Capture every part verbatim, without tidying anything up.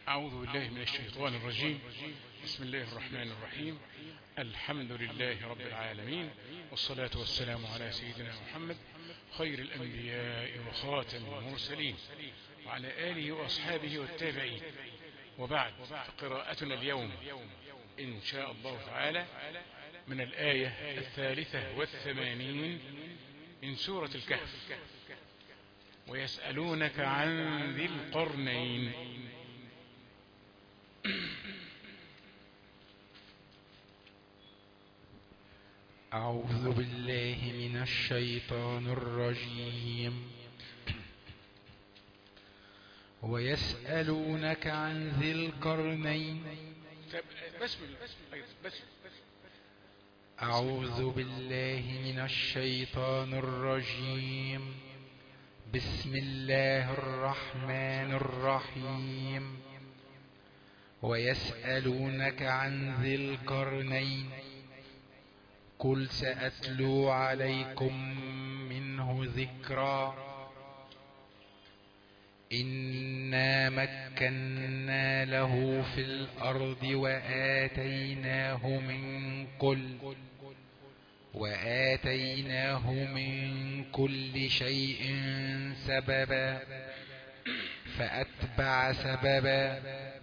أعوذ بالله من الشيطان الرجيم. بسم الله الرحمن الرحيم. الحمد لله رب العالمين، والصلاة والسلام على سيدنا محمد خير الأنبياء وخاتم المرسلين، وعلى آله وأصحابه والتابعين. وبعد، فقراءتنا اليوم إن شاء الله تعالى من الآية الثالثة والثمانين من سورة الكهف. ويسألونك عن ذي القرنين. أعوذ بالله من الشيطان الرجيم. ويسألونك عن ذي القرنين. بس بس أعوذ بالله من الشيطان الرجيم. بسم الله الرحمن الرحيم. ويسألونك عن ذي القرنين قل سأتلو عليكم منه ذكرا. إنا مكنا له في الأرض وآتيناه من كل وآتيناه من كل شيء سببا فأتبع سببا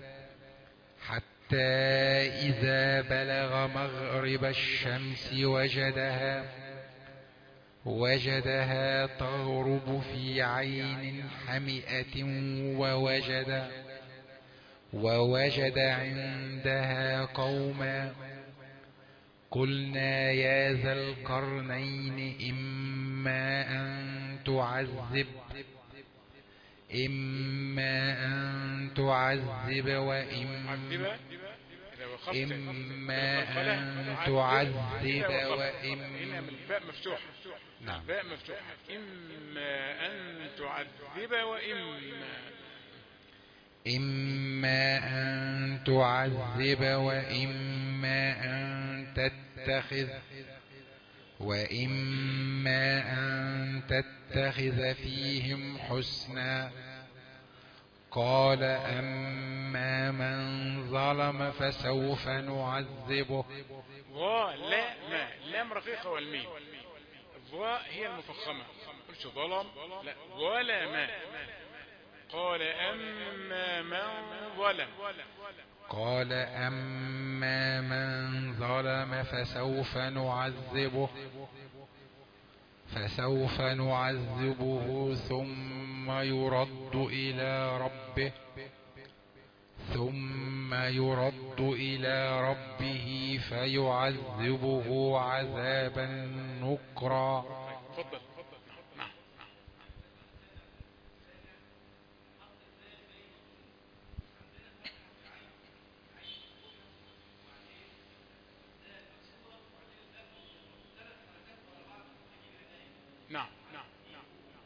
حتى إذا بلغ مغرب الشمس وجدها وجدها تغرب في عين حمئة ووجد ووجد عندها قوما. قلنا يا ذا القرنين إما أن تعذب إما أن تعذب وإما إما أن تعذب وإما الباء مفتوحة. نعم الباء مفتوحة. إما أن تعذب وإما إما أن تعذب وإما أن تتخذ وإما أن تتخذ فيهم حسنا. قال أما من ظلم فسوف نعذبه. ظلم، لام رقيقة والميم. الظاء هي المفخمة. قلت ظلم، لا ظلم. قال أما من ظلم قال أما من ظلم فسوف نعذبه فسوف نعذبه ثم يرد إلى ربه ثم يرد إلى ربه فيعذبه عذابا نكرا. تفضل. نعم نعم نعم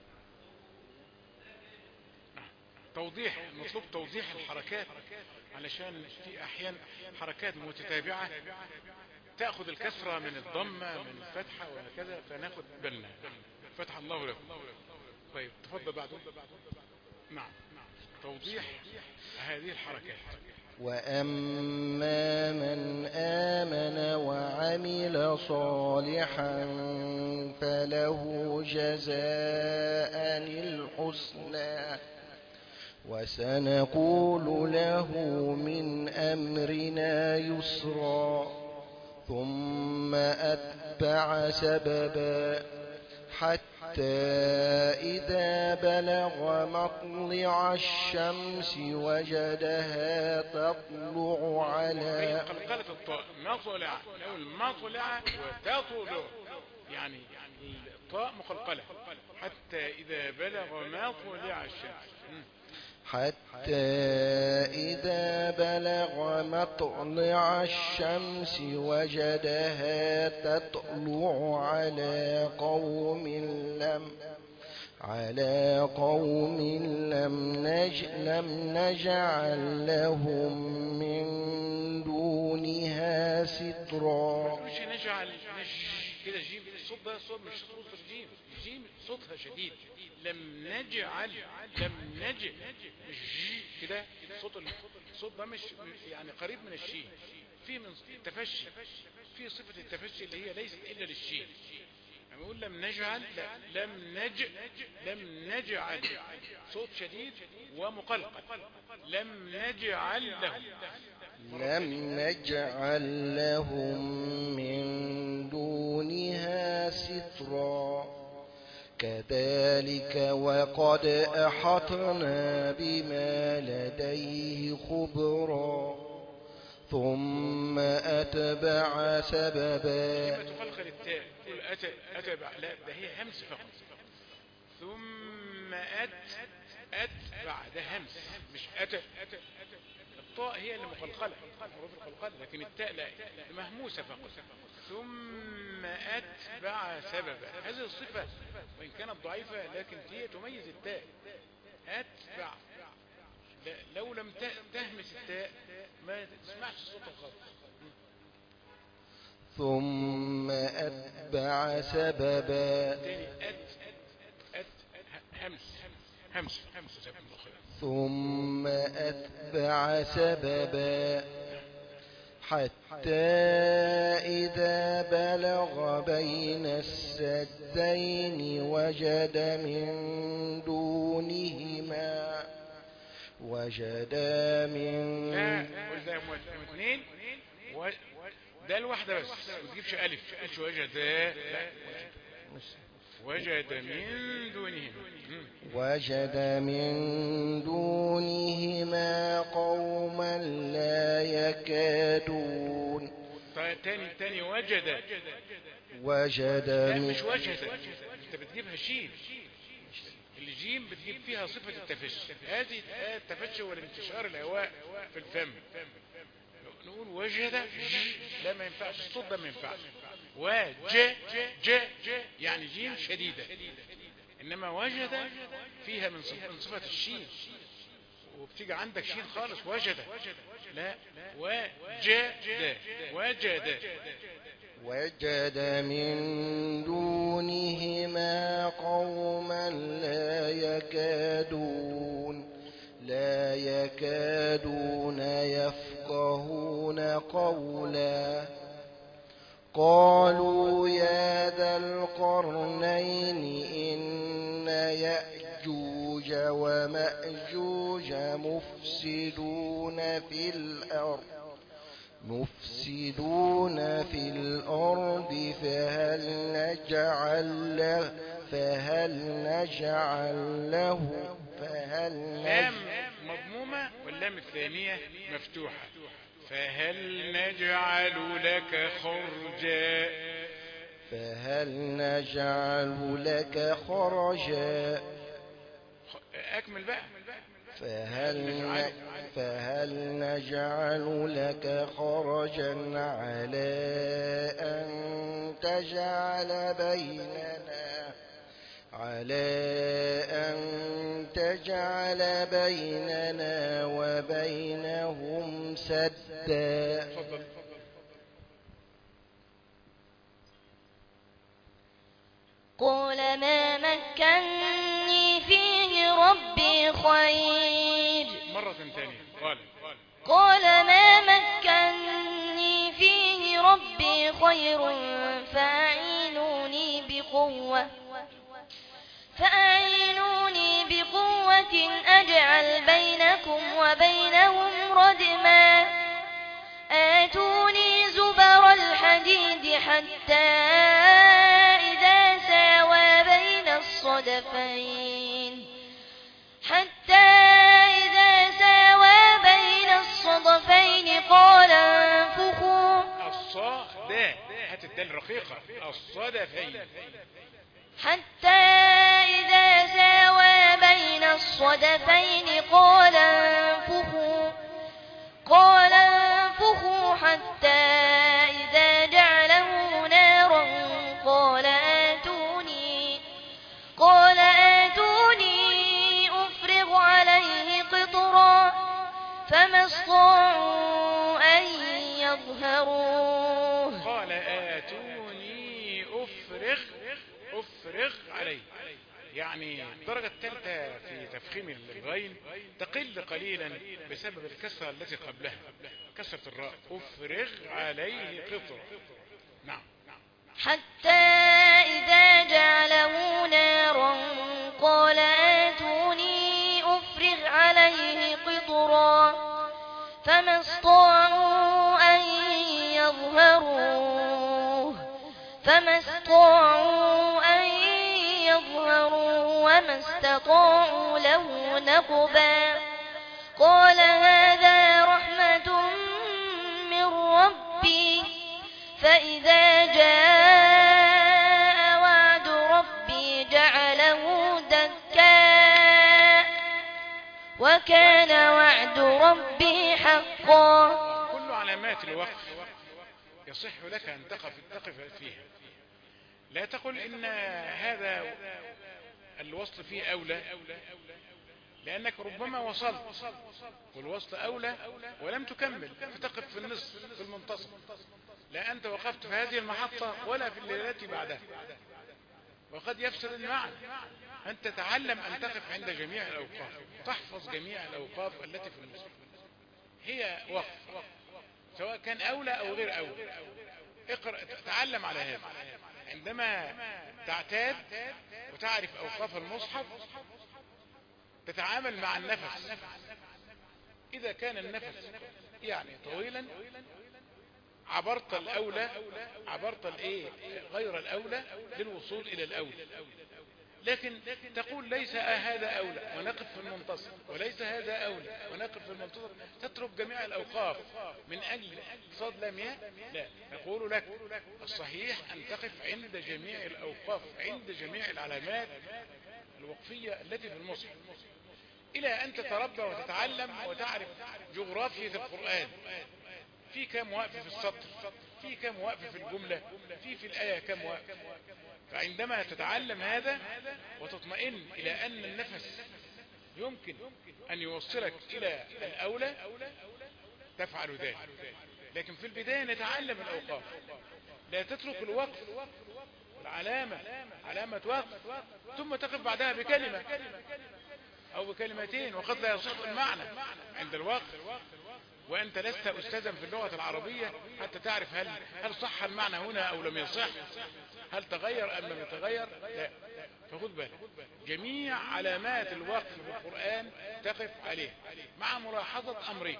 نعم. توضيح، مطلوب توضيح الحركات، علشان في احيان حركات متتابعة تأخذ الكسرة من الضمة من الفتحة وهكذا، فناخد بالنا. فتح الله لكم. طيب تفضل بعده. نعم. توضيح هذه الحركات. وأما من آمن وعمل صالحا فله جزاء الحسنى وسنقول له من أمرنا يسرا. ثم أتبع سببا حتى إذا بلغ مطلع الشمس وجدها تطلع على قلقلة الطاء. مطلع، نقول مطلع وتطلع، يعني الطاء مقلقلة. حتى إذا بلغ مطلع الشمس. حتى إذا بلغ مطلع الشمس وجدها تطلع على قوم لم على قوم لم نج لم نجعل لهم من دونها سترا. مش نجعل كده جيم الصوت ده صوت مش صوت الجيم، الجيم صوتها شديد. لم نجعل، لم نج مش جي كده، صوت الصوت ده مش يعني قريب من الشين، في من التفشي، في صفة التفشي اللي هي ليست إلا للشين. لما يقول لم نجعل، لا لم نج لم نجعل، صوت شديد ومقلقل. لم نجعل له، لم نجعل لهم من دونها سترا كذلك وقد أحطنا بما لديه خبرا ثم أتبع سببا. كلمة تقلقل التاء تقول أت أتبع، لا ده هي همس فقط. ثم أت أتبع ده همس مش أت. الطاء هي اللي مقلقلة، حروف القلقلة، لكن التاء لا مهموسة فقط. ثم أتبع سببا، هذه الصفة وإن كانت ضعيفة لكن هي تميز التاء. أتبع، لو لم تهمس التاء ما تسمعش الصوت خالص. ثم أتبع سببا. أت أت همس همس همس. ثم أتبع سببا حتى إذا بلغ بين السدين وجد من دونهما وجد من اثنين ده الواحدة بس ما تجيبش ألف، مش وجد، لا وجد من دونهما وجد من دونهما قوما لا يكادون. طيب تاني تاني وجد وجد لا مش وجد، انت بتجيبها شين، الجيم بتجيب فيها صفة التفشي. هذه التفشي هو الانتشار الهواء في الفم. نقول وجد لا ما ينفعش، الصوت ده ما ينفعش. وج ج يعني جيم شديدة، إنما وجد فيها من صفة الشين، وبتيجي عندك شين خالص وجد، لا وجد وجد. وجد من دونهما قوما لا يكادون لا يكادون يفقهون قولا قالوا يا ذا القرنين إن يأجوج ومأجوج مفسدون في الأرض مفسدون في الأرض فهل نجعل له فهل نجعل له فهل لام مضمومة واللام الثانية مفتوحة. فهل نجعل لك خرجا فهل نجعل لك خرجا. أكمل بقى. فهل فهل نجعل لك خرجا على أن تجعل بيننا على أن تجعل بيننا وبينهم سدا. قال ما مكنني فيه ربي خير. مرة ثانية قال قال ما مكنني فيه ربي خير فأعينوني بقوة فأعينوني بقوة أجعل بينكم وبينهم ردما آتوني زبر الحديد حتى إذا ساوى بين الصدفين حتى إذا ساوى بين الصدفين قال انفخوا. الصاد هات الدال رقيقة الصدفين. حتى إذا ساوى بين الصدفين قال انفخوا قال انفخوا حتى إذا جعله نارا قال آتوني قال آتوني أفرغ عليه قطرا فما استطاعوا أن يظهروه. قال آتوني أفرغ أفرغ عليه، يعني الدرجة الثالثة في تفخيم الغين تقل قليلا بسبب الكسرة التي قبلها، كسرة الراء، أفرغ عليه قطرا. نعم. حتى إذا جعله نارا قال آتوني أفرغ عليه قطرا فما استطاعوا أن يظهروه فما استطاعوا أن يظهروه وما استطاعوا له نقبا. قال هذا رحمة من ربي فإذا جاء وعد ربي جعله دكا وكان وعد ربي حقا. كل علامات الوقف يصح لك أن تقف تقف فيها، لا تقل إن هذا الوصل فيه أولى، لأنك ربما وصلت والوصل أولى ولم تكمل فتقف في النصف في المنتصف، لا أنت وقفت في هذه المحطة ولا في الليلة بعدها، وقد يفسد المعنى. أنت تعلم أن تقف عند جميع الأوقاف، تحفظ جميع الأوقاف التي في النصف، هي وقف سواء كان أولى أو غير أولى. اقرأ تعلم على هذا، عندما تعتاد وتعرف أوقاف المصحف تتعامل مع النفس. إذا كان النفس يعني طويلا عبرت الأولى، عبرت الإيه غير الأولى للوصول إلى الأولى، لكن تقول ليس هذا أولى ونقف في المنتصف، وليس هذا أولى ونقف في المنتصف، تترك جميع الأوقاف من أجل صاد لام ياء. لا، نقول لك الصحيح أن تقف عند جميع الأوقاف، عند جميع العلامات الوقفية التي في المصحف، إلى أن تتربى وتتعلم وتعرف جغرافية القرآن، في كم وقف في السطر، في كم وقف في الجملة، في في الآية كم وقف. فعندما تتعلم هذا وتطمئن إلى أن النفس يمكن أن يوصلك إلى الأولى تفعل ذلك. لكن في البداية نتعلم الأوقاف، لا تترك الوقف والعلامة علامة وقف ثم تقف بعدها بكلمة أو بكلمتين وقد لا يصح المعنى عند الوقف، وأنت لست أستاذا في اللغة العربية حتى تعرف هل هل صح المعنى هنا أو لم يصح، هل تغير أم لم يتغير. لا، فخذ بالك جميع علامات الوقف في القرآن تقف عليه مع ملاحظة أمرين.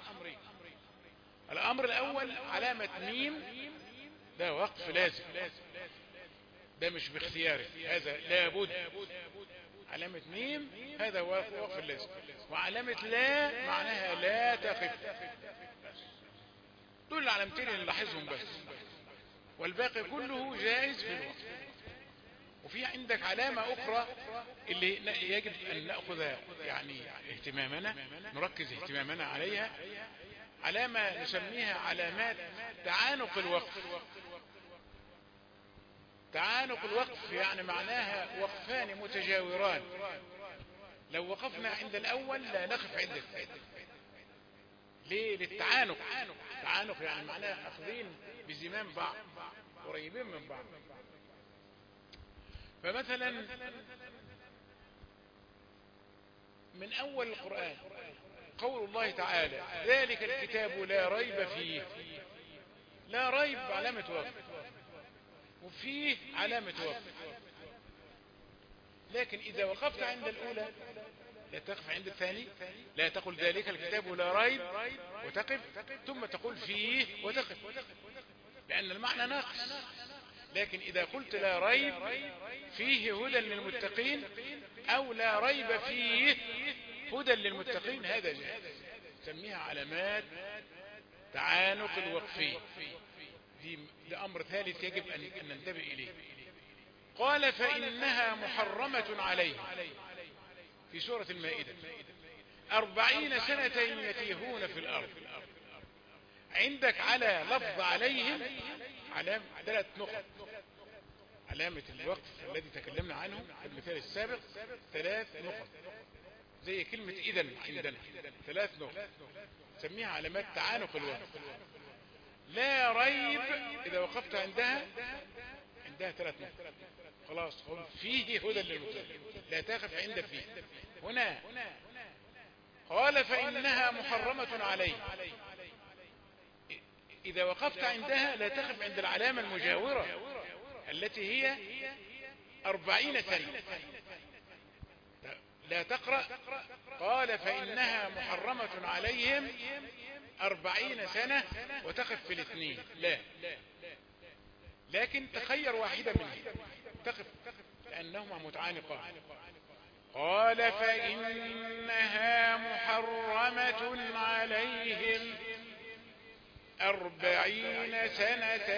الأمر الأول علامة ميم، ده وقف لازم، ده مش باختيارك، هذا لابد. علامة ميم هذا وقف لازم، وعلامة لا معناها لا تقف. دول العلامتين اللي نلاحظهم بس، والباقي كله جائز في الوقف. وفي عندك علامة أخرى اللي يجب أن نأخذ يعني اهتمامنا، نركز اهتمامنا عليها، علامة نسميها علامات تعانق الوقف. تعانق الوقف يعني معناها وقفان متجاوران، لو وقفنا عند الأول لا نقف عند الثاني. ليه؟ للتعانق. تعانق يعني معناها أخذين بزمام بعض، قريبين من بعض. فمثلا من أول القرآن قول الله تعالى ذلك الكتاب لا ريب فيه، لا ريب علامة وقف، وفيه علامة وقف. لكن إذا وقفت عند الأولى لا تقف عند الثاني، لا تقول ذلك الكتاب لا ريب وتقف، ثم تقول فيه وتقف، لأن المعنى ناقص. لكن إذا قلت لا ريب فيه هدى للمتقين أو لا ريب فيه هدى للمتقين هذا جائز. سميها علامات تعانق الوقفي. ده أمر ثالث يجب أن ننتبه إليه. قال فإنها محرمة عليهم في سورة المائدة أربعين سنة يتيهون في الأرض. عندك على لفظ عليهم علامة ثلاث نقط. علامة الوقف الذي تكلمنا عنه في المثال السابق ثلاث نقط، زي كلمة إذن عندنا ثلاث نقط، سميها علامات تعانق الوقف. لا ريب إذا وقفت عندها عندها ثلاث نقط. خلاص فيه هدى للمتقين لا تخف عند فيه. هنا قال فإنها محرمة عليه، إذا وقفت عندها لا تخف عند العلامة المجاورة التي هي أربعين سنة، لا تقرأ قال فإنها محرمة عليهم أربعين سنة وتقف في الاثنين، لا، لكن تخير واحدة منهم تقف لأنهما متعانقان. قال فإنها محرمة عليهم أربعين سنة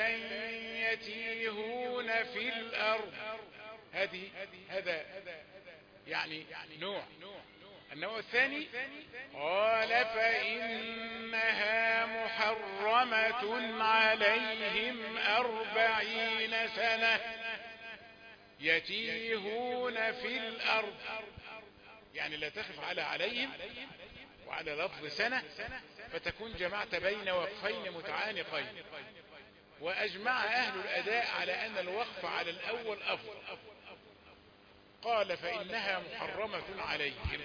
يتيهون في الأرض. هذه هذا يعني نوع. النوع الثاني قال فإنها محرمة عليهم أربعين سنة يتيهون في الأرض، يعني لا تخف على عليهم وعلى لفظ سنة، فتكون جمعت بين وقفين متعانقين. وأجمع أهل الأداء على أن الوقف على الأول أفضل. قال فإنها محرمة عليهم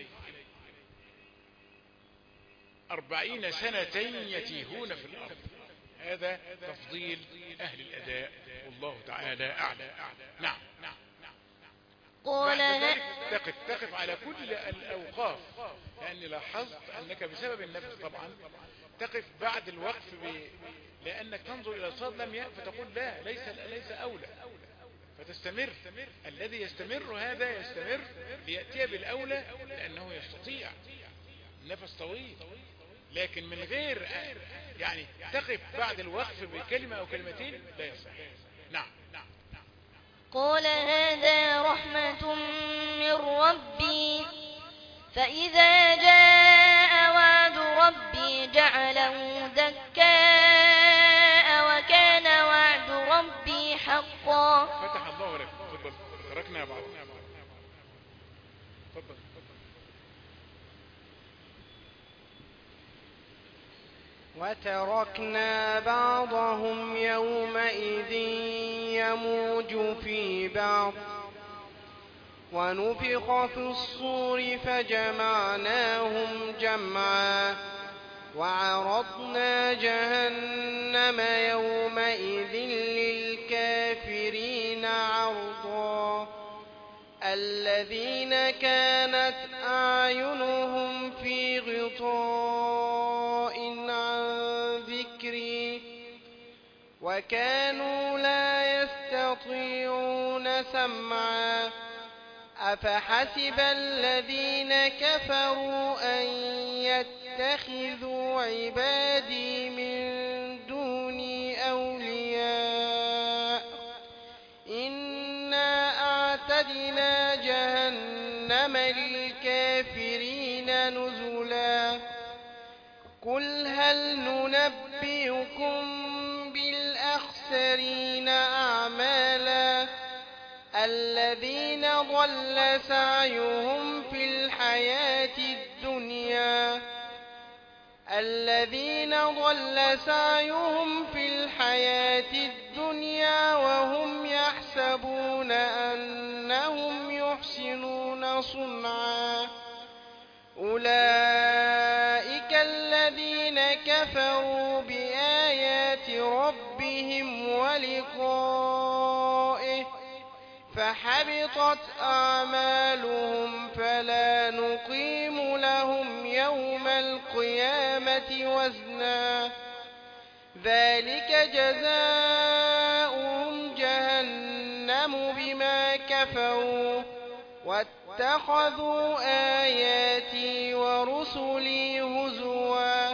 أربعين سنة يتيهون في الأرض. هذا تفضيل أهل الأداء والله تعالى أعلى. نعم. بعد ذلك تقف تقف على كل الأوقاف، لأني لاحظت أنك بسبب النفس طبعا تقف بعد الوقف ب... لأنك تنظر إلى الصاد لم يأ فتقول لا ليس ليس أولى، فتستمر. الذي يستمر هذا يستمر ليأتي بالأولى لأنه يستطيع، النفس طويل. لكن من غير يعني تقف بعد الوقف بكلمة أو كلمتين لا يصح. نعم. قال هذا رحمة من ربي فإذا جاء وعد ربي جعله دكاء وكان وعد ربي حقا. فتح الله لك. تفضل. تركنا بعض. تفضل. وتركنا بعضهم يومئذ يموج في بعض ونفخ في الصور فجمعناهم جمعا وعرضنا جهنم يومئذ للكافرين عرضا الذين كانت أعينهم في غطاء عن ذكري وكانوا لا يستطيعون سمعا أفحسب الذين كفروا أن يتخذوا عبادي من دوني أولياء إنا أعتدنا جهنم للكافرين نزلا قل هل ننبئكم بالأخسرين أعمالا الذين ضل سعيهم في الحياة الدنيا الذين ضل سعيهم في الحياة الدنيا وهم يحسبون أنهم يحسنون صنعا أولئك الذين كفروا بآيات ربهم ولقائه فحبطت أعمالهم فلا نقيم لهم يوم القيامة وزنا ذلك جزاؤهم جهنم بما كفروا واتخذوا آياتي ورسلي هزوا.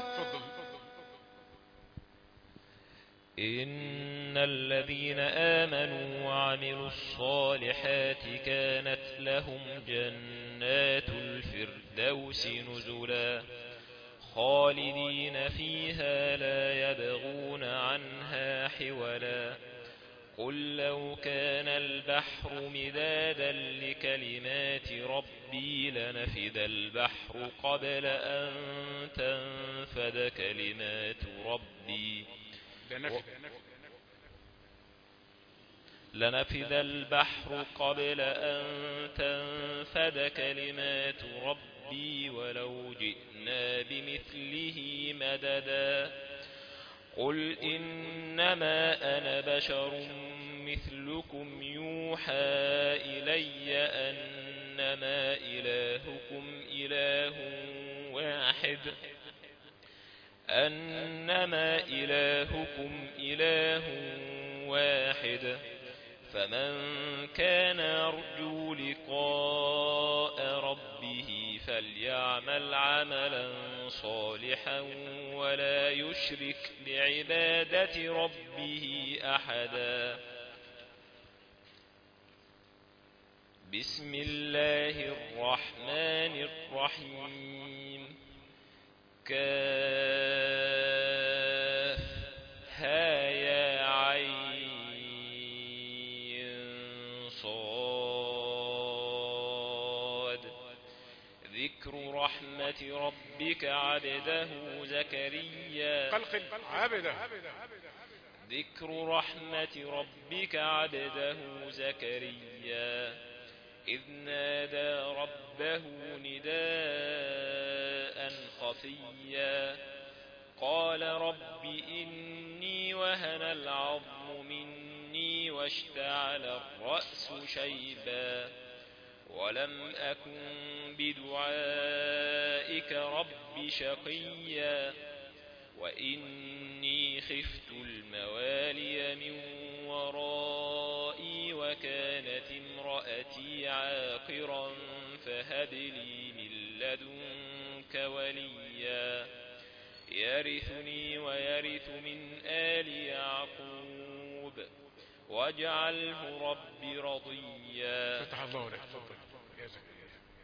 إن الذين آمنوا وعملوا الصالحات كانت لهم جنات الفردوس نزلا خالدين فيها لا يبغون عنها حولا قل لو كان البحر مدادا لكلمات ربي لنفد البحر قبل أن تنفد كلمات ربي لنفذ البحر قبل أن تنفد كلمات ربي ولو جئنا بمثله مددا قل إنما أنا بشر مثلكم يوحى إلي أنما إلهكم إله واحد أنما إلهكم إله واحد فمن كان يرجو لقاء ربه فليعمل عملا صالحا ولا يشرك بعبادة ربه أحدا بسم الله الرحمن الرحيم كاف ها يا عين صاد ذكر رحمة ربك عبده زكريا قلقل عبده ذكر رحمة ربك عبده زكريا إذ نادى ربه نداء خفيا قال رب إني وهن العظم مني واشتعل الرأس شيبا ولم أكن بدعائك رب شقيا وإني خفت الموالي من ورائي وكانت امرأتي عاقرا فهب لي من لدنك وليا يرثني ويرث من آل يعقوب واجعله رب رضيا. فتح الله لك. تفضل يا زكريا.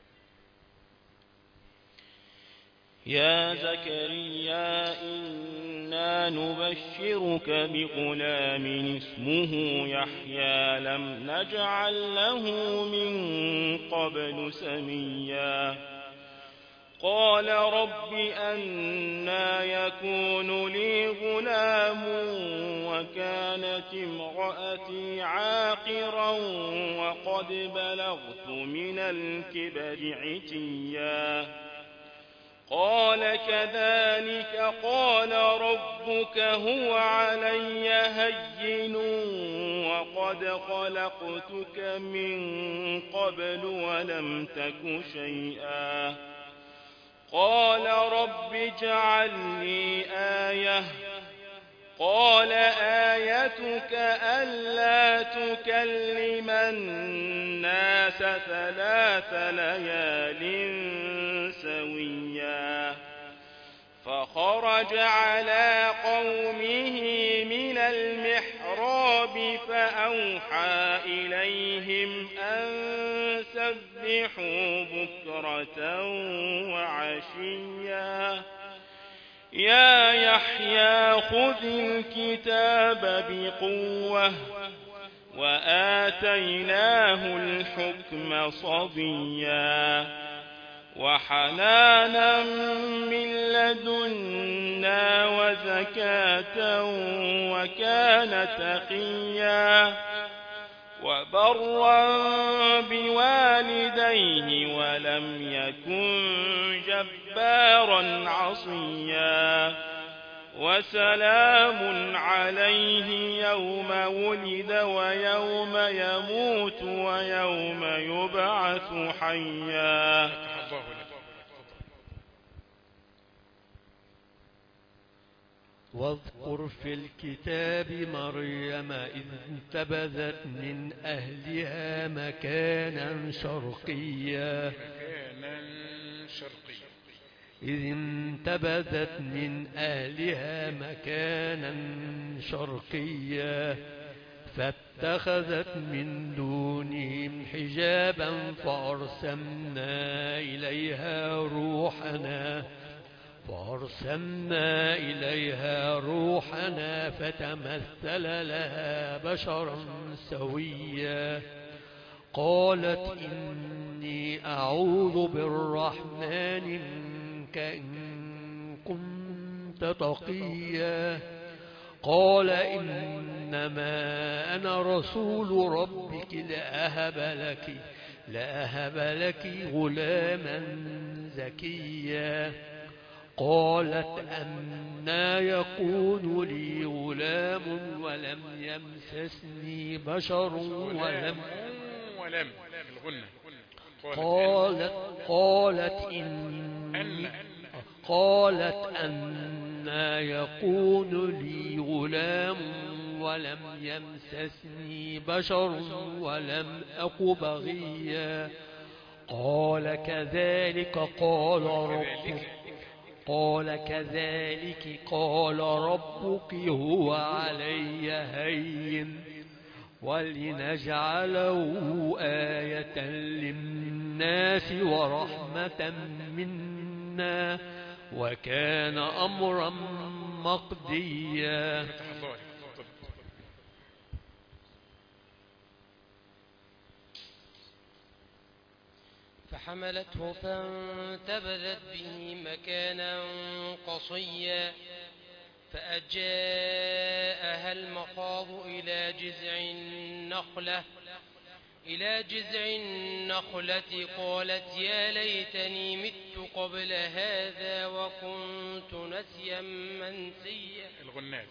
يا زكريا إنا نبشرك بغلام اسمه يحيى لم نجعل له من قبل سميا قال رب أنى يكون لي غلام وكانت امرأتي عاقرا وقد بلغت من الكبر عتيا قال كذلك قال ربك هو علي هين وقد خلقتك من قبل ولم تك شيئا قال رب اجعل لي آية قال آيتك ألا تكلم الناس ثلاث ليال سويا فخرج على قومه من المحراب فأوحى إليهم أن سبحوا بكرة وعشيا يا يحيى خذ الكتاب بقوة وآتيناه الحكم صبيا وحنانا من لدنا وزكاة وكان تقيا وبرا بوالديه ولم يكن جبارا عصيا وسلام عليه يوم ولد ويوم يموت ويوم يبعث حيا. واذكر في الكتاب مريم إذ انتبذت من أهلها مكانا شرقيا إذ انتبذت من أهلها مكانا شرقيا فاتخذت من دونهم حجابا فأرسلنا إليها روحنا فأرسلنا إليها روحنا فتمثل لها بشرا سويا قالت إني أعوذ بالرحمن منك إن كنت تقيا قال إنما أنا رسول ربك لأهب لك لأهب لك غلاما زكيا. قالت أنى يكون لي غلام ولم يمسسني بشر ولم ولم الغنة. قالت قالت إن قالت أنى يكون لي غلام ولم يمسسني بشر ولم أك بغيا. قال كذلك قال ربك قال كذلك قال ربك هو علي هين ولنجعله آية للناس ورحمة منا وكان أمرا مقضيا. فحملته فانتبذت به مكانا قصيا فأجاءها المخاض إلى جذع النخلة إلى جذع النخلة قالت يا ليتني مت قبل هذا وكنت نسيا منسيا. الغنات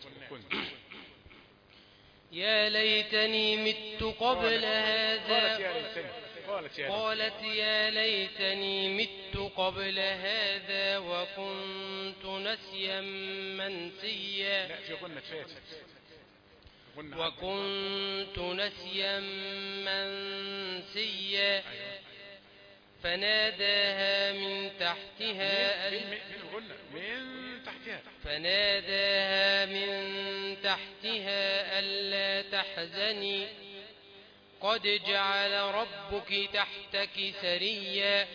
يا ليتني مت قبل هذا قالت يا, قالت يا ليتني مت قبل هذا وكنت نسيا منسيا. لا في غنة فاتت وكنت نسيا منسيا. فناداها من تحتها من الغنة من تحتها فناداها من تحتها ألا تحزني قد جعل ربك تحتك سريا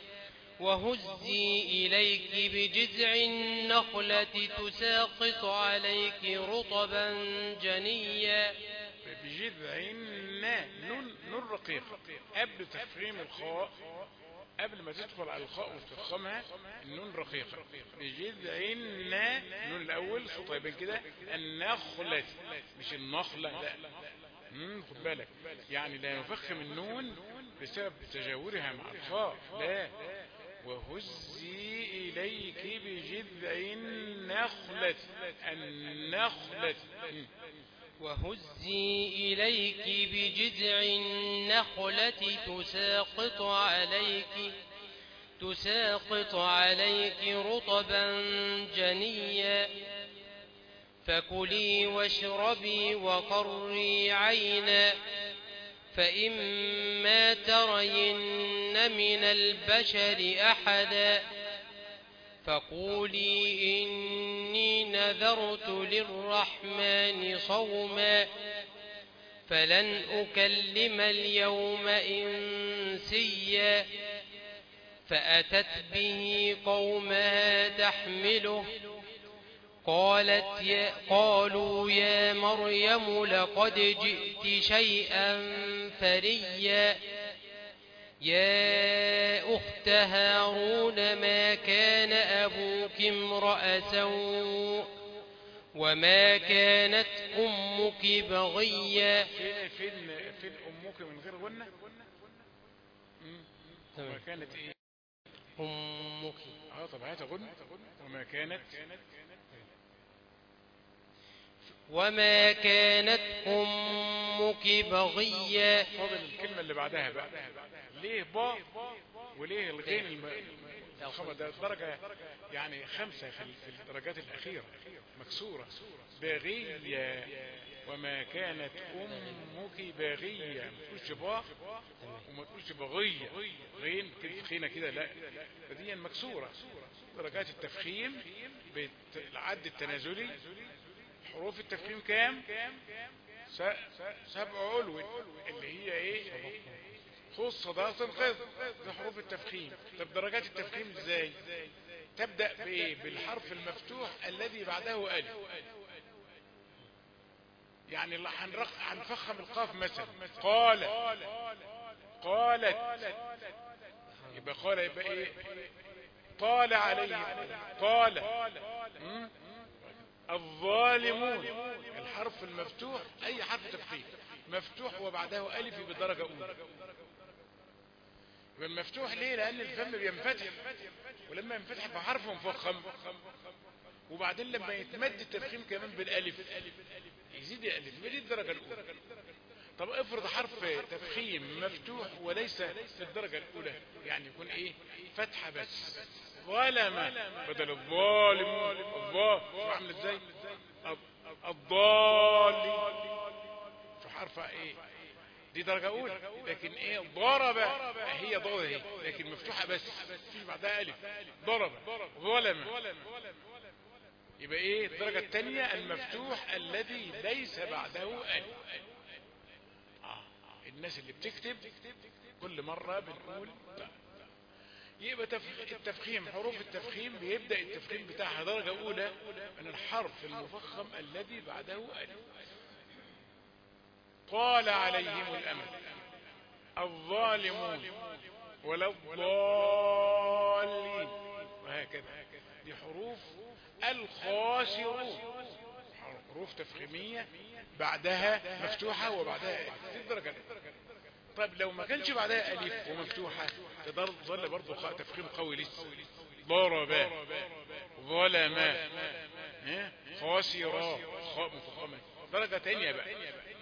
وهزي إليك بجذع النخلة تساقط عليك رطبا جنيا. بجذع نون نون رقيقة قبل تفخيم الخاء قبل ما تدخل على الخاء وتفخمها النون رقيقة. بجذع نون الأول صوتها يبين كده النخلة مش النخلة لا. امم خد بالك يعني لا نفخم النون بسبب تجاورها مع الخاء لا. وهزي إليك بجذع النخلة النخلة وهزي إليك بجذع النخلة تساقط عليك تساقط عليك رطبا جنيا. فكلي واشربي وقري عينا فإما ترين من البشر أحدا فقولي إني نذرت للرحمن صوما فلن أكلم اليوم إنسيا. فأتت به قومها تحمله قالت يا قالوا يا مريم لقد جئت شيئا فريا. يا أخت هارون ما كان أبوك امرأ سوء وما كانت أمك بغيا. فين فين فين أمك من غير غنة؟ وما كانت إيه؟ أمك اه طب هات غنة. وما كانت وما كانت أمك بغيا. فاضل الكلمة اللي بعدها بقى ليه با وليه الغين الم... ده درجة يعني خمسة في الدرجات الأخيرة مكسورة. باغية وما كانت أمك باغية ما تقولش با وما تقولش بغية غين تفخينة كده لا فدي مكسورة. درجات التفخيم بالعد التنازلي حروف التفخيم كام؟ سبع علوي اللي هي ايه؟ خص صداص خص دي حروف التفخيم. طب درجات التفخيم ازاي؟ تبدأ بايه؟ بالحرف المفتوح الذي بعده ألف. يعني هنفخم القاف مثلا قال قالت يبقى قال يبقى ايه؟ طال عليه طال الظالمون. الحرف المفتوح اي حرف تفخيم مفتوح وبعده الف بدرجة اولى. يبقى المفتوح ليه؟ لان الفم بينفتح، ولما ينفتح بحرف مفخم، وبعدين لما يتمد التفخيم كمان بالالف يزيد الالف، يبقى دي الدرجة الاولى. طب افرض حرف تفخيم مفتوح وليس في الدرجة الاولى، يعني يكون ايه؟ فتحة بس. ظلم بدل الظالم، الظا شو عامل ازاي؟ الضالي شو حرفها ايه؟ دي درجة اولى. لكن ايه؟ ضرب هي ضاد اهي لكن مفتوحة بس في بعدها الف. ضرب ظلم. يبقى ايه الدرجة الثانية؟ المفتوح الذي ليس بعده الف. آه. الناس اللي بتكتب كل مرة بنقول يبقى التفخيم، حروف التفخيم بيبدأ التفخيم بتاعها درجة أولى من الحرف المفخم الذي بعده ألف. طال عليهم الأمل الظالمون ولا الضالين، وهكذا. دي حروف الخاسرون، حروف تفخيمية بعدها مفتوحة وبعدها ألف. دي الدرجة الأولى. طيب لو ما كانش بعدها ألف ومفتوحة تظل برضه تفخيم قوي لسه. ضرب ظلم خاسرا خاء مفخمة. درجة تانية بقى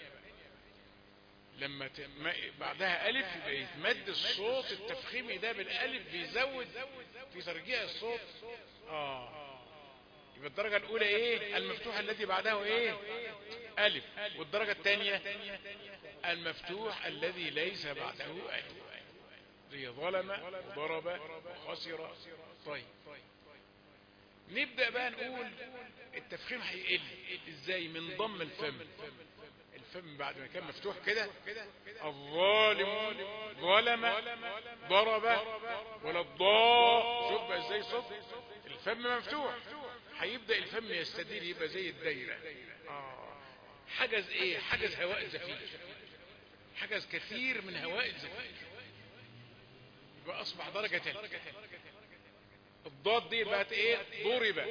لما ت... بعدها ألف يبقى يتمد الصوت التفخيمي ده بالألف، بيزود في ترجيع الصوت. آه يبقى الدرجة الأولى إيه؟ المفتوح الذي بعده إيه؟ ألف. والدرجة الثانية المفتوح الذي ليس بعده ألف، زي ظلم وضرب وخسر. طيب نبدأ بقى نقول التفخيم هيقل ازاي؟ من ضم الفم. الفم بعد ما كان مفتوح كده الظالم ظلم ضرب ولا الضاء، شوف بقى ازاي صوت الفم مفتوح. هيبدأ الفم يستدير يبقى زي الدايرة. آه. حجز ايه؟ حجز هواء زفير، حجز كثير من هواء الزفير، يبقى اصبح درجة تالتة. الضاد دي بقت ايه؟ ضرب.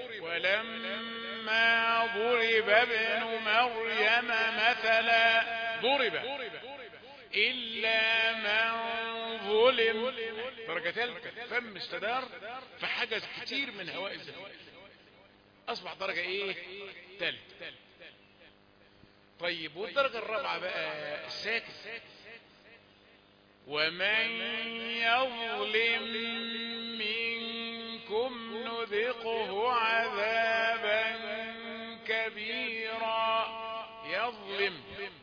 ولما ضرب ابن مريم مثلا ضرب الا من ظلم، درجة ثالثة. فم استدار فحجز كتير من هواء الزفير، اصبح درجة ايه؟ ثالثة. طيب والدرجة الرابعة بقى الساكن. ومن يظلم منكم نذقه عذابا كبيرا. يظلم،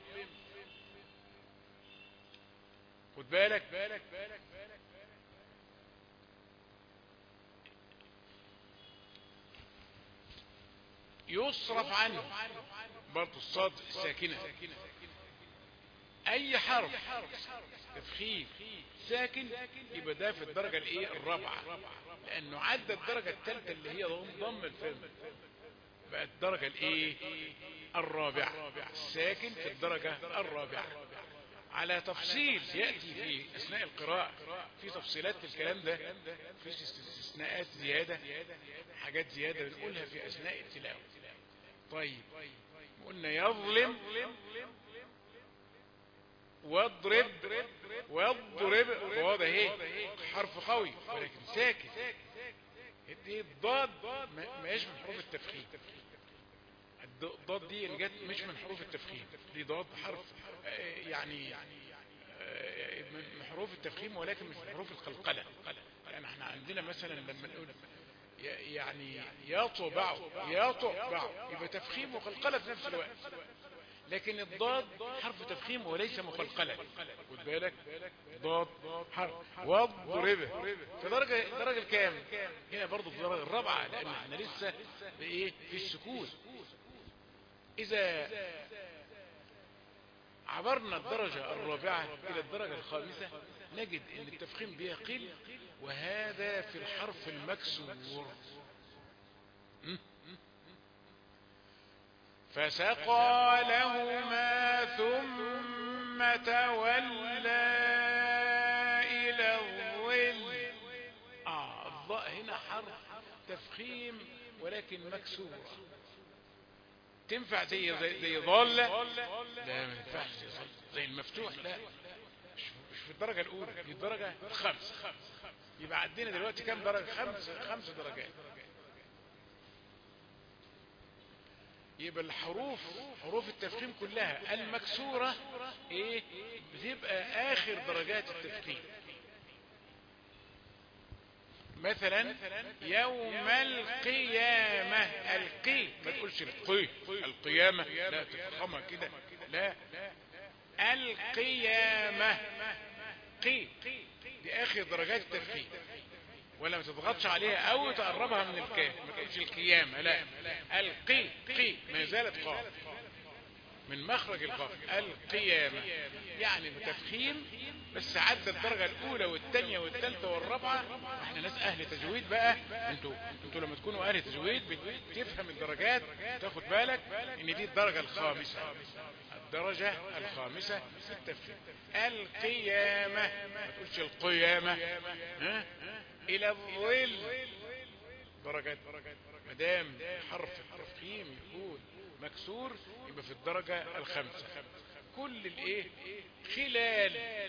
خد بالك يصرف عنه برضو الصاد الساكنة. اي حرف تفخيم ساكن يبقى ده في الدرجة الايه؟ الرابعة، لانه عدى الدرجة الثالثة اللي هي ضم الفم، بقت الدرجة الايه؟ الرابعة. الساكن في الدرجة الرابعة على تفصيل يأتي في اثناء القراءة، في تفصيلات الكلام ده، في استثناءات زيادة، حاجات زيادة بنقولها في اثناء التلاوة. طيب قلنا يظلم واضرب واضرب، واضح اهي حرف قوي ولكن ساكن. الضاد ما ايش من حروف التفخيم. الضاد دي اللي جت مش من حروف التفخيم، دي ضاد حرف يعني من حروف التفخيم ولكن مش من حروف القلقلة. يعني احنا عندنا مثلا لما نقول يعني يطبع يطبع يبقى تفخيم وقلقلة في نفس الوقت، لكن الضاد حرف تفخيم وليس مقلقلا. خد بالك ضاد حرف واضرب في درجة درجة الكام؟ هنا برضو في الدرجة الرابعة، لان احنا لسه بايه؟ في السكون. اذا عبرنا الدرجة الرابعة الى الدرجة الخامسة نجد ان التفخيم بيقل، وهذا في الحرف المكسور. فسقى لهما ثم تولى إلى الظل. آه الضاء هنا حرف تفخيم ولكن مكسورة، تنفع زي زي, زي ضالة؟ لا ما ينفعش زي ضالة. زي المفتوح لا، مش مش في الدرجة الأولى، في الدرجة الخامسة. يبقى عندنا دلوقتي كام درجة؟ خمس خمس درجات. يبقى الحروف حروف التفخيم كلها المكسورة ايه بتبقى اخر درجات التفخيم. مثلا يوم القيامة، القي ما تقولش القي القيامة، لا تفخمها كده، لا القيامة قي دي اخر درجات التفخيم، ولا ما تضغطش عليها او تقربها من الكاف، ما تقولش القيامة، لا القي قي ما زالت قاف من مخرج القاف. القيامة يعني تفخيم بس عدى الدرجة الاولى والثانية والثالثة والرابعة. احنا ناس اهل تجويد بقى، انتوا انتوا لما تكونوا اهل تجويد بتفهم الدرجات، تاخد بالك ان دي الدرجة الخامسة، الدرجة الخامسة في التفخيم. القيامة ما تقولش القيامة، ها الى الظل درجات. ما دام حرف التفخيم يكون مكسور يبقى في الدرجة الخامسة. كل الايه خلال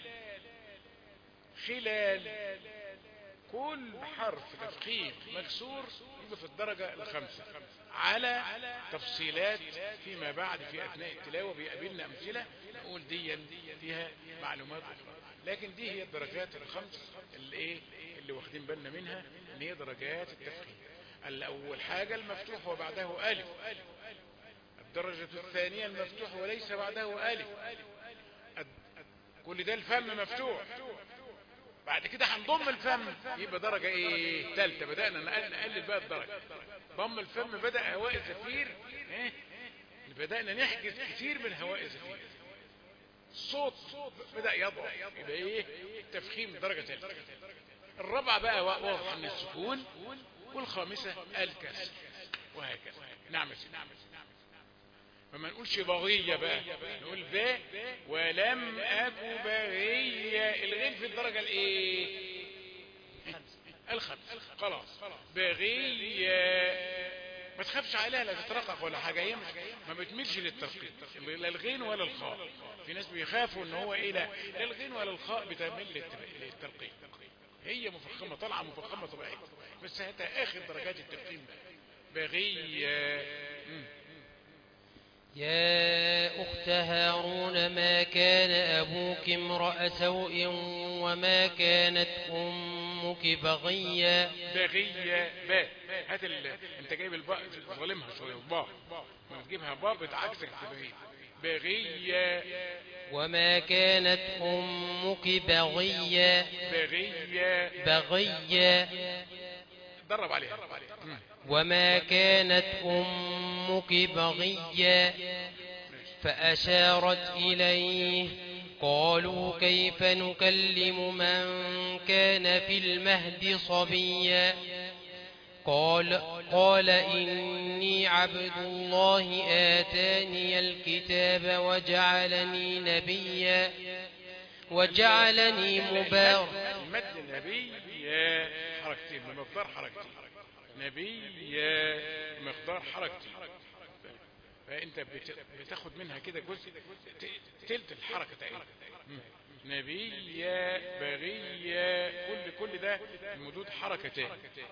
خلال كل حرف تفخيم مكسور يبقى في الدرجة الخامسة، على تفصيلات فيما بعد في اثناء التلاوة بيقابلنا امثلة نقول دي فيها معلومات اخرى، لكن دي هي الدرجات الخمس اللي ايه اللي واخدين بالنا منها ان هي درجات التفخيم. الاول حاجة المفتوح وبعده الف، الدرجة الثانية المفتوح وليس بعده الف، كل ده الفم مفتوح. بعد كده هنضم الفم يبقى درجة ايه ثالثة، بدأنا نقلل بقى الدرجة. ضم الفم بدأ هواء الزفير، ايه بدأنا نحجز كتير من هواء الزفير، الصوت بدأ يضعف، يبقى ايه تفخيم درجة ثالثة. الرابعة بقى واضح من السكون، والخامسة الكسر، وهكذا. نعم نعم. فما نقولش بغية بقى، نقول باء ولم أكو بغية، الغين في الدرجة الايه الخمس، خلاص بغية. ما تخافش عليها لا تترقق ولا حاجة، هي ما بتميلش للترقيق لا الغين ولا الخاء. في ناس بيخافوا ان هو ايه لا الغين ولا الخاء بتميل للترقيق، هي مفخمة طالعة مفخمة طبيعية، بس هاتها اخر درجات التفخيم بغية. يا أخت هارون ما كان أبوك امرأ سوء وما كانت أمك بغيا. بغية باء، هات ال... انت جايب الباء ظالمها شوية، باء ما تجيبها باء بتعكسك بغية. بغية وما كانت أمك بغيا. بغية بغيا درب عليها. وما كانت أمك بغيا فأشارت إليه قالوا كيف نكلم من كان في المهد صبيا. قال, قال إني عبد الله آتاني الكتاب وجعلني نبيا وجعلني مباركا. المد النبي حركتين بمقدار حركتين، نبي مقدار حركتين، فانت بتاخد منها كده جزء تلت الحركة تقريبا. نبي بغي كل كل ده مدود حركتين.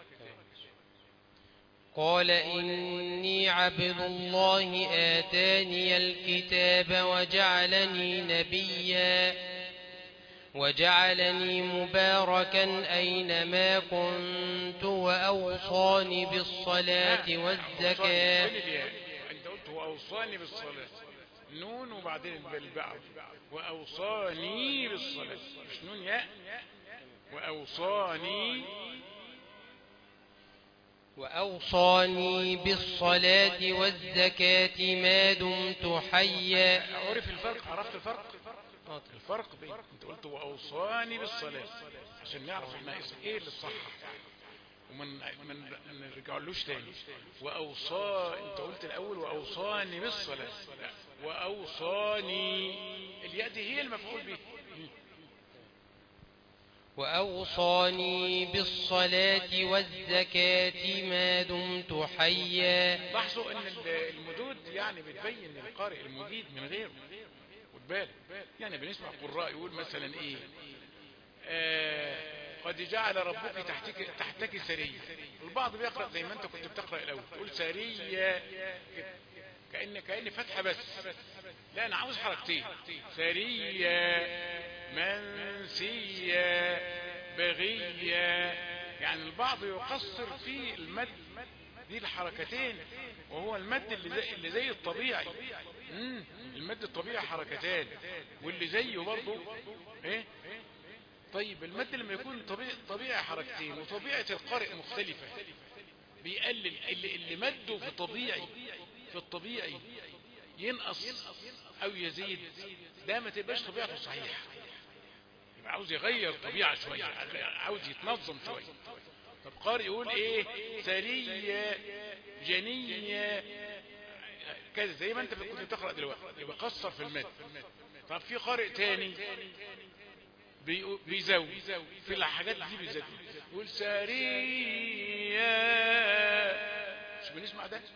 قال إني عبد الله آتاني الكتاب وجعلني نبيا وجعلني مباركا أينما كنت وأوصاني بالصلاة والزكاة. أنت قلت وأوصاني بالصلاة، نون وبعدين الباء، وأوصاني بالصلاة مش نون ياء، وأوصاني وأوصاني بالصلاة والزكاة ما دمت حيا. عرف الفرق؟ عرفت الفرق؟ الفرق بين انت قلت وأوصاني بالصلاة عشان نعرف احنا ايه اللي صح ومن من من نرجعلوش تاني. وأوصى انت قلت الأول وأوصاني بالصلاة، لا وأوصاني الياء دي هي المفعول به. وأوصاني بالصلاة والزكاة ما دمت حيا. لاحظوا ان المدود يعني بتبين القارئ المجيد من غيره. خد بالك يعني بنسمع قراء يقول مثلا ايه آه قد جعل ربك تحتك تحتك سرية. البعض بيقرأ زي ما انت كنت بتقرأ الاول تقول سرية كأن كأن فتحة بس. لا انا عاوز حركتين سرية منسية بغية. يعني البعض يقصر في المد دي الحركتين وهو المد اللي زي, اللي زي الطبيعي. مم. المد الطبيعي حركتان واللي زيه برضه ايه. طيب المد لما يكون طبيعي, طبيعي حركتين وطبيعة القارئ مختلفة بيقلل اللي, اللي مده في الطبيعي في الطبيعي ينقص او يزيد ده ما تبقاش طبيعته صحيحة. يبقى عاوز يغير طبيعة شوية عاوز يتنظم شوية. طب قارئ يقول ايه سرية جنية كذا زي ما انت كنت بتقرأ دلوقتي يبقى قصر في المد. طب في قارئ تاني بيزود في الحاجات دي بيزود يقول سرية مش بنسمع ده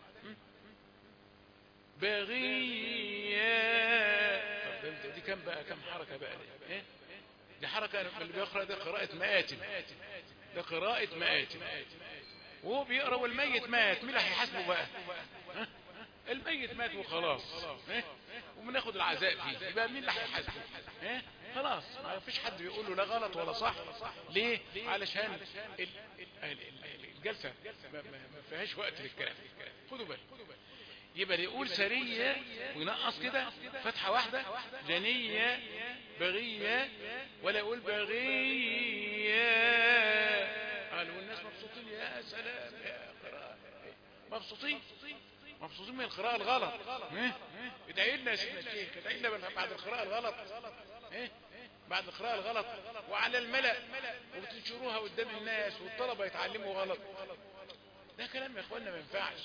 بغية. طب دي كم بقى كم حركة بقى دي ايه دي حركة اللي بيقرأ ده قراءة مآتم ده قراءة مآتم وهو بيقرأ والميت مات مين اللي هيحاسبه بقى ها؟ الميت مات وخلاص ها؟ وبناخد العزاء فيه يبقى مين اللي هيحاسبه ها؟ خلاص ما فيش حد بيقول له لا غلط ولا صح. ليه علشان الجلسة ما فيهاش وقت للكلام. خدوا بالك يبقى يقول سرية وينقص كده فتحة واحدة جنية بغية ولا يقول بغية. قالوا والناس مبسوطين يا سلام يا قراءة مبسوطين مبسوطين من القراءة الغلط. ادعي لنا يا سيدنا الشيخ ادعي لنا بعد القراءة الغلط ايه بعد القراءة الغلط وعلى الملأ وبتنشروها قدام الناس والطلبة يتعلموا غلط. ده كلام يا اخوانا ما ينفعش.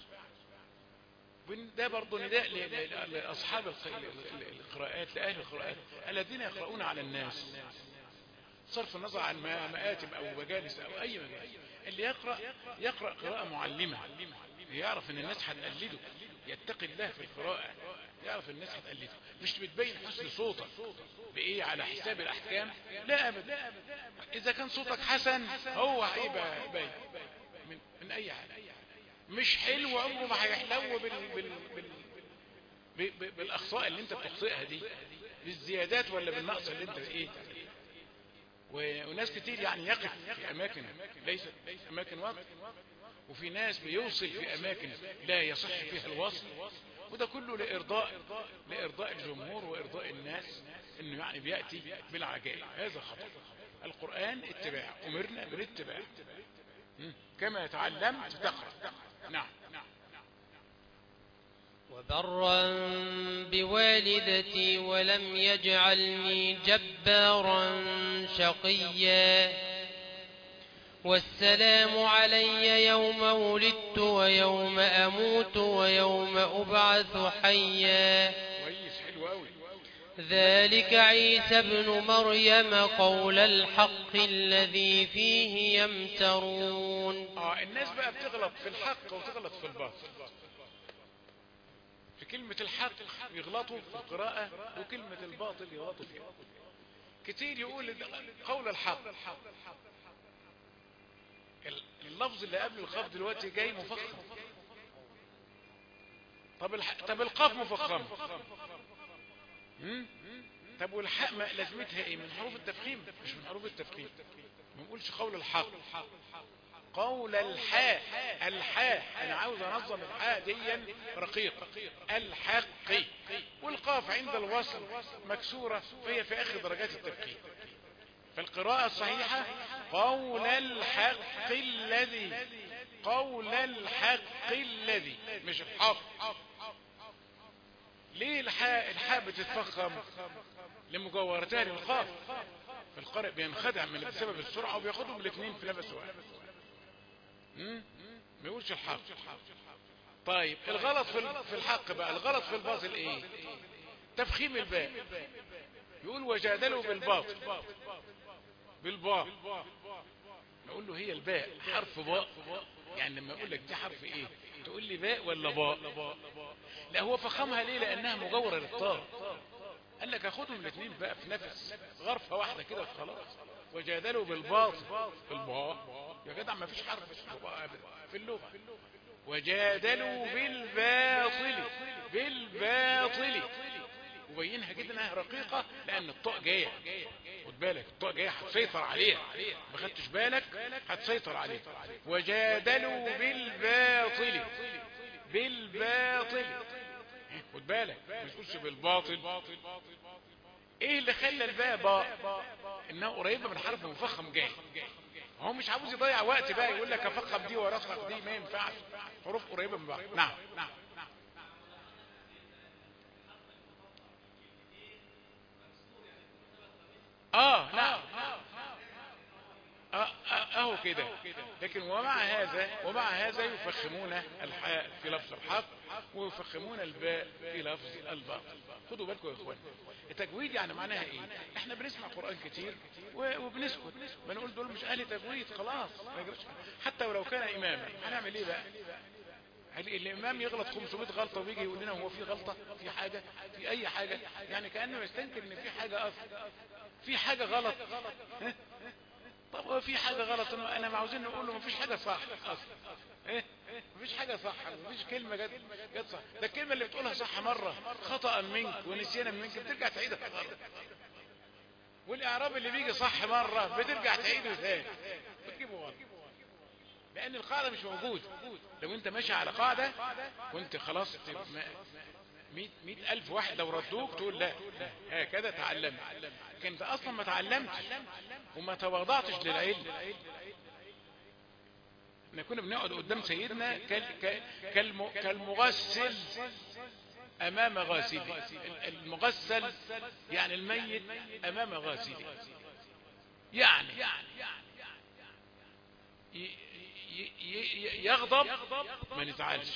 ده برضه نداء لأصحاب القراءات لأهل القراءات الذين يقرؤون على الناس صرف النظر عن مآتم أو مجالس أو أي مجالس. اللي يقرأ يقرأ قراءة معلمة يعرف ان الناس هتقلده يتقي الله في القراءة يعرف الناس هتقلده مش بتبين حسن صوتك بإيه على حساب الأحكام. لا أبدا إذا كان صوتك حسن هو هيبقى باين من, من أي حاجة. مش حلو عمره ما هيحلو بال... بال... بال... بال... بالأخطاء اللي انت بتخطئها دي بالزيادات ولا بالنقص اللي انت ايه. وناس كتير يعني يقف في أماكن ليست أماكن وقف وفي ناس بيوصل في أماكن لا يصح فيها الوصل وده كله لإرضاء لإرضاء الجمهور وإرضاء الناس إنه يعني بيأتي بالعجائب. هذا خطأ. القرآن اتباع أمرنا بالاتباع كما تعلمت تقرأ. نعم. وبرا بوالدتي ولم يجعلني جبارا شقيا والسلام علي يوم ولدت ويوم أموت ويوم أبعث حيا. ذلك عيسى ابن مريم قول الحق الذي فيه يمترون. آه الناس بقى بتغلط في الحق وتغلط في الباطل. في كلمة الحق يغلطوا في القراءة وكلمة الباطل يغلطوا فيها. كتير يقول قول الحق اللفظ اللي قبل الخاف دلوقتي جاي مفخم. طب الح... طب القاف مفخم طب والحاء ما لازمتها ايه من حروف التفخيم مش من حروف التفخيم. ما نقولش قول الحق قول الحاء الحاء انا عاوز انظم الحاء ديا رقيقه الحق والقاف عند الوصل مكسوره فهي في اخر درجات التفخيم. فالقراءة الصحيحة قول الحق الذي قول الحق الذي مش الحق. ليه الحاء الحاء بتتفخم لمجاورتها للقاف فالقارئ بينخدع من بسبب السرعة وبياخدهم الاثنين في نفس واحد. ما يقولش الحق. طيب الغلط في الحق بقى الغلط في الباطل ايه تفخيم الباء. يقول وجادلوا بالباطل بالباء نقول له هي الباء حرف باء يعني لما اقول لك دي حرف ايه تقول لي باء ولا باء؟ لا هو فخمها ليه؟ لانها مجاورة للطاء. قال لك اخدهم الاثنين بقى في نفس غرفة واحدة كده وخلاص. وجادلوا بالباطل بالباء يا جدع، ما فيش حرف في اللغة. وجادلوا بالباطل بالباطل، وبينها كده انها رقيقة لان الطاء جاية. خد بالك الطاء جاية هتسيطر عليها، ما خدتش بالك هتسيطر عليها. وجادلوا بالباطل بالباطل، خد بالك ما تقولش بالباطل. ايه اللي خلى الباء باء؟ انها قريبة من حرف مفخم جاي. هو مش عاوز يضيع وقت بقى يقول لك افخم دي وارخخ دي، ما ينفعش. حروف قريبة من بعض. نعم نعم. اه نعم اهو كده. لكن ومع هذا ومع هذا يفخمون الحاء في لفظ الحق ويفخمون الباء في لفظ الباطل. خدوا بالكم يا اخوان، التجويد يعني معناها ايه؟ احنا بنسمع قرآن كتير وبنسكت، بنقول دول مش اهل تجويد خلاص. حتى ولو كان اماما هنعمل ايه بقى؟ الامام يغلط خمسمائة غلطة ويجي يقول لنا هو في غلطة في حاجة في اي حاجة؟ يعني كأنه يستنكر ان في حاجة اصلا في حاجة غلط. طب هو في حاجة غلط؟ انا ما عاوزين نقول له ما فيش حاجة صح اصلا. ايه ما فيش حاجة صح، ما فيش كلمة جت جت صح. ده الكلمة اللي بتقولها صح مرة خطأ منك ونسيانا منك بترجع تعيدها غلط. والاعراب اللي بيجي صح مرة بترجع تعيده ثاني بتجيبه غلط، لان القاعدة مش موجود. لو انت ماشي على قاعدة كنت خلاص مئة ألف واحد لو ردوك تقول لا هكذا تعلمت. لكن انت اصلا ما تعلمتش وما تواضعتش للعلم. احنا كنا بنقعد قدام سيدنا كالمغسل امام غاسله. المغسل يعني الميت امام غاسله، يعني يغضب ما نزعلش،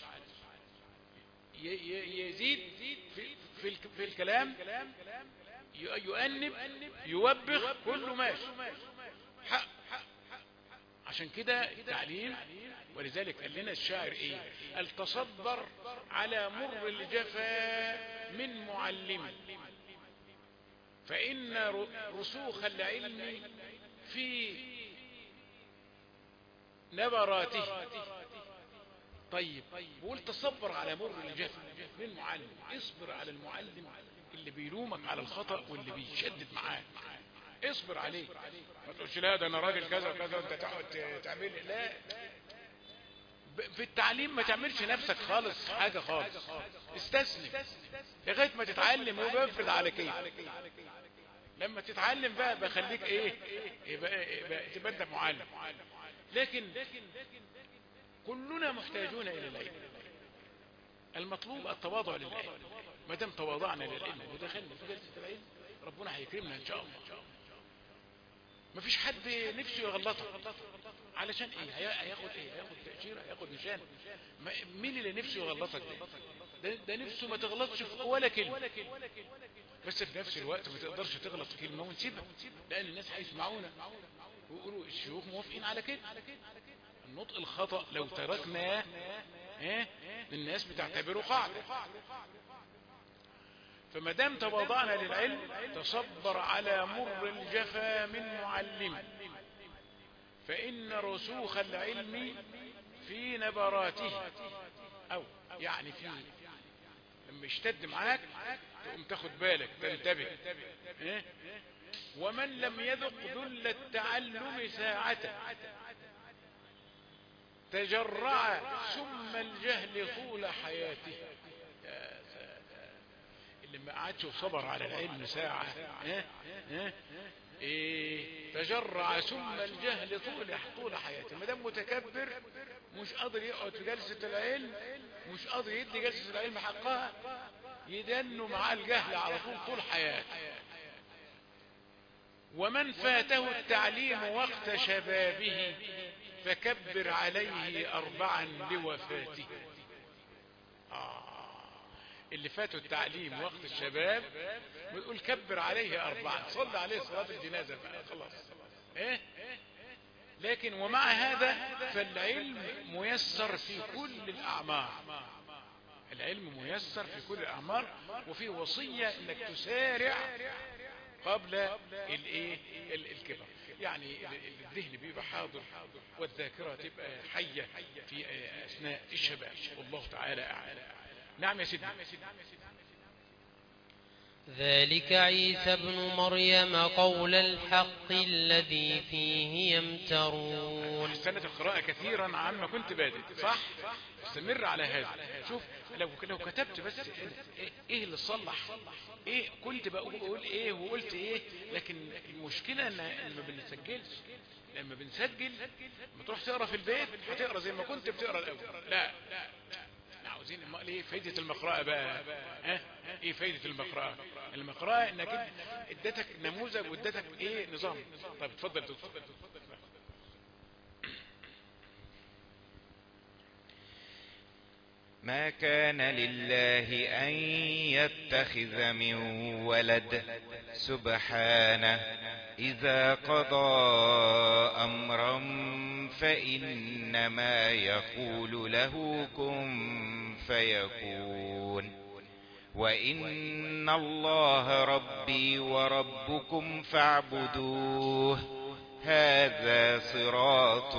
يزيد في, في, في الكلام، يؤنب يوبخ، كله ماشي حق. عشان كده التعليم، ولذلك قال لنا الشاعر ايه؟ قال تصبر على مر الجفا من معلم، فإن رسوخ العلم في نبراته. طيب بقول تصبر على مر الجفا من معلم، اصبر على المعلم اللي بيلومك على الخطأ واللي بيشدد معاك، اصبر عليه. ما تقولش لا ده انا راجل كذا وكذا انت تقعد تعمل. لا، في التعليم ما تعملش نفسك خالص حاجة خالص، استسلم لغاية ما تتعلم وبيفرض عليك ايه. لما تتعلم بقى بخليك ايه، يبقى تبقى انت معلم. لكن كلنا محتاجون الى العلم. المطلوب التواضع للعلم. ما دام تواضعنا للعلم ودخلنا في جلسة العلم ربنا هيكرمنا ان شاء الله. ما فيش حد نفسه يغلطك علشان ايه؟ هياخد ايه؟ هياخد تأشيرة، هياخد نشان. مين اللي نفسه يغلطك ده؟ ده نفسه ما تغلطش في ولا كلمة، بس في نفس الوقت ما تقدرش تغلط في كلمة ونسيبها، لان الناس هيسمعونا ويقولوا الشيوخ موافقين على كده. النطق الخطأ لو تركناه ايه الناس بتعتبره قاعدة. فما دام تواضعنا للعلم تصبر على مر الجفا من معلم، فإن رسوخ العلم في نبراته، أو يعني في لما يشتد معاك تقوم تاخد بالك تنتبه. إيه؟ ومن لم يذق ذل التعلم ساعته تجرع سم الجهل طول حياته. يا سلام، اللي ما قعدش وصبر على العلم ساعة اه اه ايه تجرع سم الجهل طول طول حياته. ما دام متكبر مش قادر يقعد في جلسة العلم، مش قادر يدي جلسة العلم حقها، يدنوا مع الجهل على طول طول حياته. ومن فاته التعليم وقت شبابه فكبر عليه أربعا لوفاته. آه. اللي فاته التعليم وقت الشباب بيقول كبر عليه أربعا، صلى عليه صلاة الجنازة بقى خلاص. إيه؟ لكن ومع هذا فالعلم ميسر في كل الأعمار، العلم ميسر في كل الأعمار، وفي وصية انك تسارع قبل الايه الكبر، يعني الذهن بيبقى حاضر والذاكرة تبقى حية في أثناء الشباب، والله تعالى أعلم. نعم يا سيدي. ذلك عيسى ابن مريم قول الحق الذي فيه يمترون. أحسنت القراءة كثيرا عما كنت بادئ، صح؟ استمر على هذا. شوف لو لو كتبت بس ايه اللي صلح، ايه كنت بقول ايه وقلت ايه، لكن المشكلة ان ما بنسجلش. لما بنسجل لما تروح تقرا في البيت هتقرا زي ما كنت بتقرا الاول. لا عاوزين ايه فايدة المقراءة بقى؟ ها ايه فايدة المقراءة؟ المقراءة انك اديتك نموذج واديتك ايه نظام. طيب اتفضل دكتور. ما كان لله أن يتخذ من ولد سبحانه إذا قضى أمرا فإنما يقول له كن فيكون وإن الله ربي وربكم فاعبدوه هذا صراط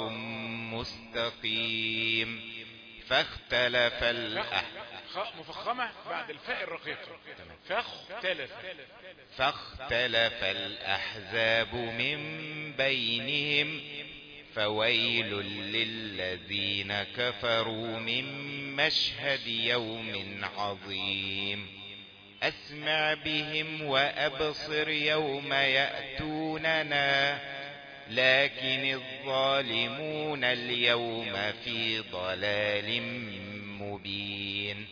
مستقيم. فاختلف الأحزاب مفخمة بعد الفاء الرقيقة. فاختلف فاختلف الأحزاب من بينهم فويل للذين كفروا من مشهد يوم عظيم. أسمع بهم وأبصر يوم يأتوننا لكن الظالمون اليوم في ضلال مبين.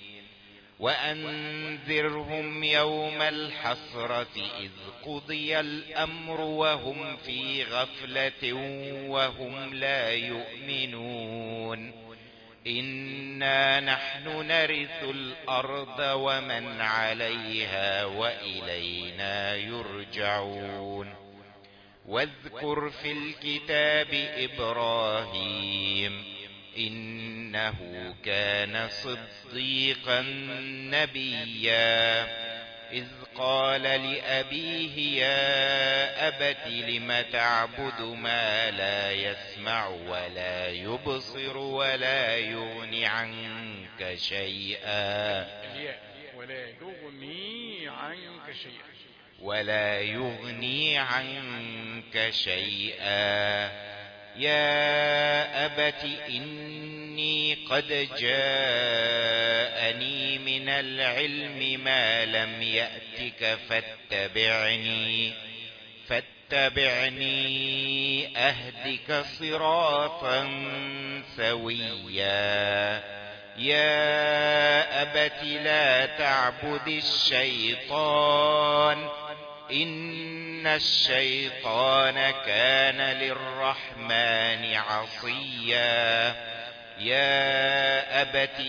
وأنذرهم يوم الحسرة إذ قضي الأمر وهم في غفلة وهم لا يؤمنون. إنا نحن نرث الأرض ومن عليها وإلينا يرجعون. واذكر في الكتاب إبراهيم إنه كان صديقا نبيا إذ قال لأبيه يا أبت لم تعبد ما لا يسمع ولا يبصر ولا يغني عنك شيئا ولا يغني عنك شيئا ولا يغني عنك شيئا يا أبت إني قد جاءني من العلم ما لم يأتك فاتبعني فاتبعني أهدك صراطا سويا. يا أبت لا تعبد الشيطان إن الشيطان كان للرحمن عصيا. يا أبت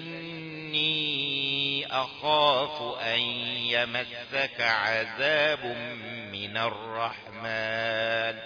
إني أخاف أن يمسك عذاب من الرحمن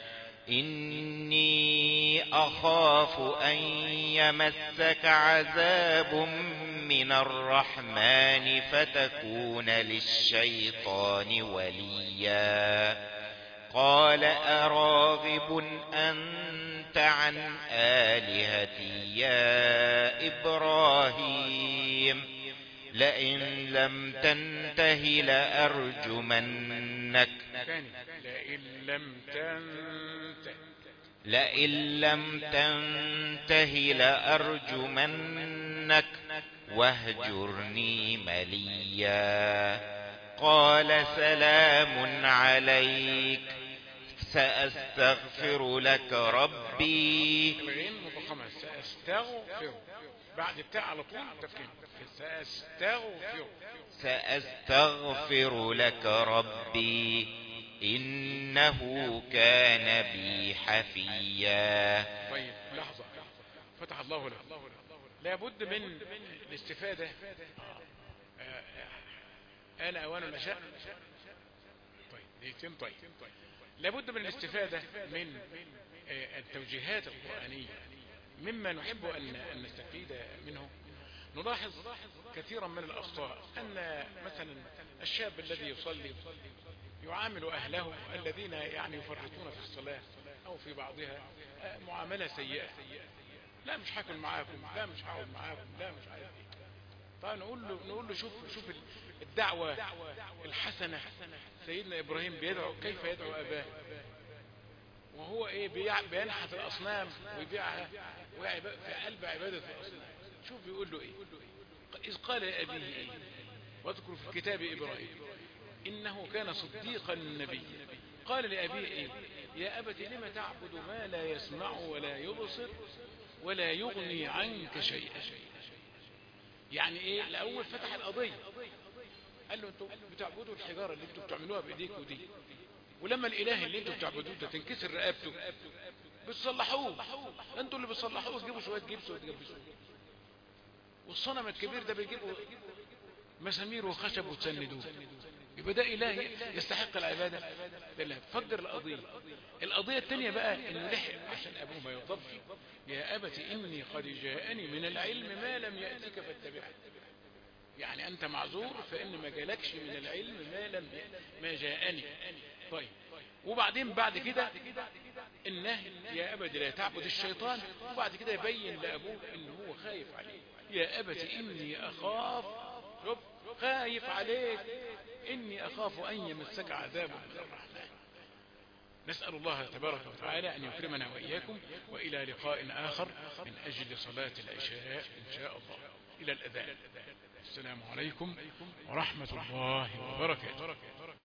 إني أخاف أن يمسك عذاب من الرحمن فتكون للشيطان وليا. قال أراغب أنت عن آلهتي يا إبراهيم لئن لم تنته لأرجمنك لئن لم تنته لئن لم تنته لأرجمنك واهجرني مليا. قال سلام عليك سأستغفر لك ربي. الغين مفخمة سأستغفر بعد التاء على طول تفخيم. سأستغفر سأستغفر لك ربي إنه كان بي حفيا. طيب لحظة فتح الله لك. لابد من الاستفادة. آن أوان العشاء. طيب دقيقتين. طيب لابد من الاستفادة من التوجيهات القرآنية مما نحب أن نستفيد منه. نلاحظ كثيرا من الأخطاء أن مثلا الشاب الذي يصلي يعامل أهله الذين يعني يفرطون في الصلاة أو في بعضها معاملة سيئة. لا مش هاكل معاكم، لا مش هقعد معاكم، لا مش عارف ايه. طيب نقول له نقول له شوف شوف الدعوة الحسنة. سيدنا إبراهيم بيدعو، كيف يدعو أباه وهو ايه بينحت الأصنام ويبيعها في قلب عبادة الأصنام. شوف بيقول له ايه، إذ قال لأبيه ايه، واذكر في الكتاب إبراهيم إنه كان صديقا نبيا. قال لأبيه ايه، يا أبت لم تعبد ما لا يسمع ولا يبصر ولا يغني عنك شيئا. يعني ايه، الأول فتح القضية، قال له انتوا بتعبدوا الحجارة اللي انتوا بتعملوها بإيديك ودي، ولما الإله اللي انتوا بتعبدوه ده تنكسر رقبته بتصلحوه، انتوا اللي بتصلحوه، تجيبوا شوية جبس وتجبسوه. والصنم الكبير ده بيجيبوا مسامير وخشب وتسندوه. يبقى ده إله يستحق العبادة؟ ده لا. فجر القضية. القضية الثانية بقى انه لحق عشان ابوه ما يغضبش، يا أبت إني قد جاءني من العلم ما لم يأتك فاتبعني. يعني أنت معذور فإن ما جالكش من العلم ما لم ما جاءني. طيب وبعدين بعد كده النهي يا أبت لا تعبد الشيطان، وبعد كده يبين لأبوه إنه هو خايف عليه. يا أبت إني أخاف، شوف خايف عليك، إني أخاف أن يمسك عذاب من الرحمن. نسأل الله تبارك وتعالى أن يكرمنا وإياكم، وإلى لقاء آخر من أجل صلاة العشاء إن شاء الله إلى الأذان. السلام عليكم ورحمة الله وبركاته.